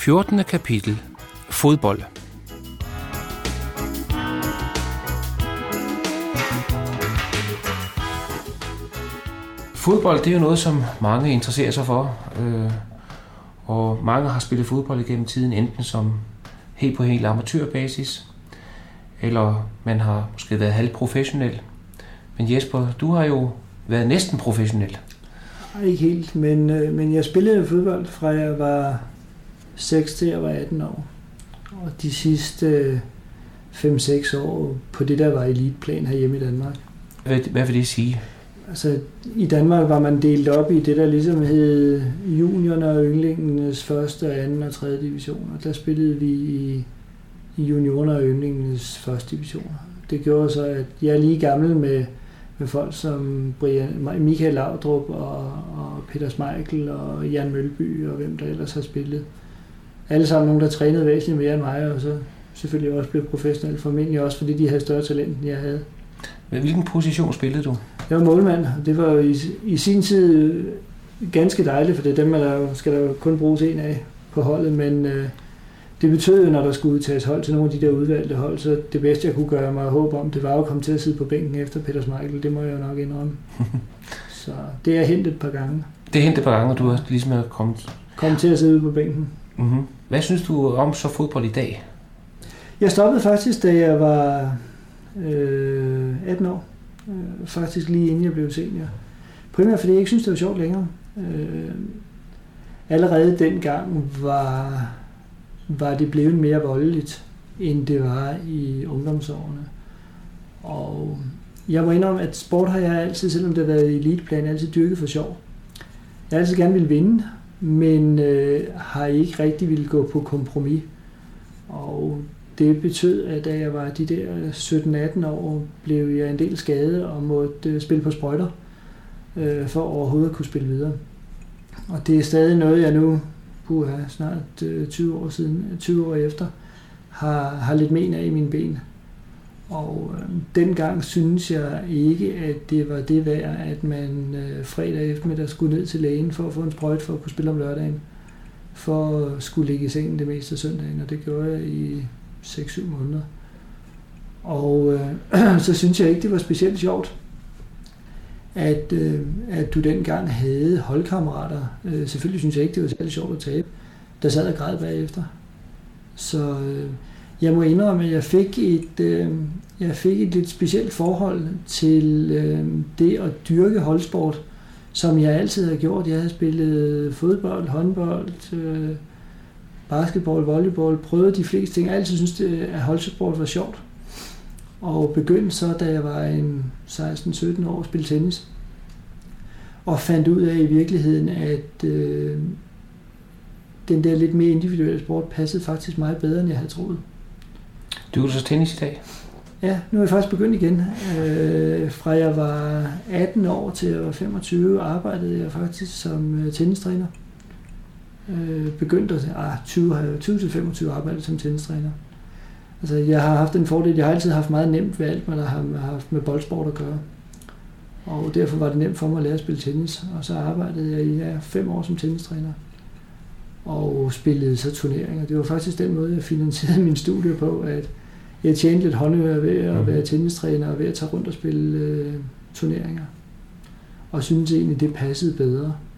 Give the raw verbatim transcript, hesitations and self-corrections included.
fjortende kapitel. Fodbold. Fodbold, det er jo noget, som mange interesserer sig for, øh, og mange har spillet fodbold igennem tiden, enten som helt på helt amatørbasis, eller man har måske været halvprofessionel. Men Jesper, du har jo været næsten professionel. Ikke helt, men, øh, men jeg spillede fodbold fra jeg var seks til jeg var atten år. Og de sidste fem seks år på det, der var eliteplan herhjemme i Danmark. Hvad, hvad vil det sige? Altså, i Danmark var man delt op i det, der ligesom hed juniorerne og yndlingenes første, anden og tredje divisioner. Der spillede vi i, i juniorerne og yndlingenes første divisioner. Det gjorde så, at jeg er lige gammel med, med folk som Brian, Michael Laudrup og, og Peter Schmeichel og Jan Mølby og hvem der ellers har spillet. Alle sammen nogen, der trænede væsentligt mere end mig, og så selvfølgelig også blev professionelle, formentlig også fordi de havde større talent, end jeg havde. Hvilken position spillede du? Jeg var målmand, og det var i, i sin tid ganske dejligt, for det er dem, der skal der kun bruges en af på holdet, men øh, det betød jo, når der skulle udtages hold til nogle af de der udvalgte hold, så det bedste, jeg kunne gøre mig håb om, det var at komme til at sidde på bænken efter Peter Schmeichel. Det må jeg jo nok indrømme. Så det er hentet et par gange. Det er hentet et par gange, og du har ligesom kommet... Kom til at sidde ude på bænken. Mm-hmm. Hvad synes du om så fodbold i dag? Jeg stoppede faktisk, da jeg var øh, atten år. Øh, faktisk lige inden jeg blev senior. Primært fordi jeg ikke synes, det var sjovt længere. Øh, allerede dengang var, var det blevet mere voldeligt, end det var i ungdomsårene. Og jeg må indrømme, at sport har jeg altid, selvom det har været i eliteplan, altid dyrket for sjov. Jeg har altid gerne ville vinde, men øh, har ikke rigtig ville gå på kompromis. Og det betød, at da jeg var de der sytten atten år, blev jeg en del skadet og måtte øh, spille på sprøjter, øh, for overhovedet at kunne spille videre. Og det er stadig noget, jeg nu, puha, snart øh, tyve år siden, tyve år efter, har, har lidt men af i mine ben. Og øh, dengang synes jeg ikke, at det var det værd, at man øh, fredag eftermiddag skulle ned til lægen for at få en sprøjt for at kunne spille om lørdagen, for at skulle ligge i sengen det meste af søndagen, og det gjorde jeg i seks syv måneder. Og øh, så synes jeg ikke, det var specielt sjovt, at, øh, at du dengang havde holdkammerater. Øh, selvfølgelig synes jeg ikke, det var særlig sjovt at tabe, der sad og græd bagefter. Så øh, jeg må indrømme, at jeg fik et, øh, jeg fik et lidt specielt forhold til øh, det at dyrke holdsport, som jeg altid har gjort. Jeg havde spillet fodbold, håndbold, øh, basketball, volleyball, prøvede de fleste ting. Jeg altid syntes, at holdsport var sjovt. Og begyndte så, da jeg var en seksten sytten år, at spille tennis. Og fandt ud af i virkeligheden, at øh, den der lidt mere individuelle sport passede faktisk meget bedre, end jeg havde troet. Du er så tennis i dag? Ja, nu er jeg faktisk begyndt igen. Øh, fra jeg var atten år til jeg var femogtyve, arbejdede jeg faktisk som tennistræner. Øh, begyndte at ah, tyve til femogtyve arbejde som tennistræner. Altså, jeg har haft en fordel. Jeg har altid haft meget nemt ved alt, hvad der har haft med boldsport at gøre. Og derfor var det nemt for mig at lære at spille tennis. Og så arbejdede jeg i ja, fem år som tennistræner. Og spillede så turneringer. Det var faktisk den måde, jeg finansierede min studie på, at jeg tjente lidt håndøre ved at være tennistræner og ved at tage rundt og spille øh, turneringer. Og synes egentlig, det passede bedre.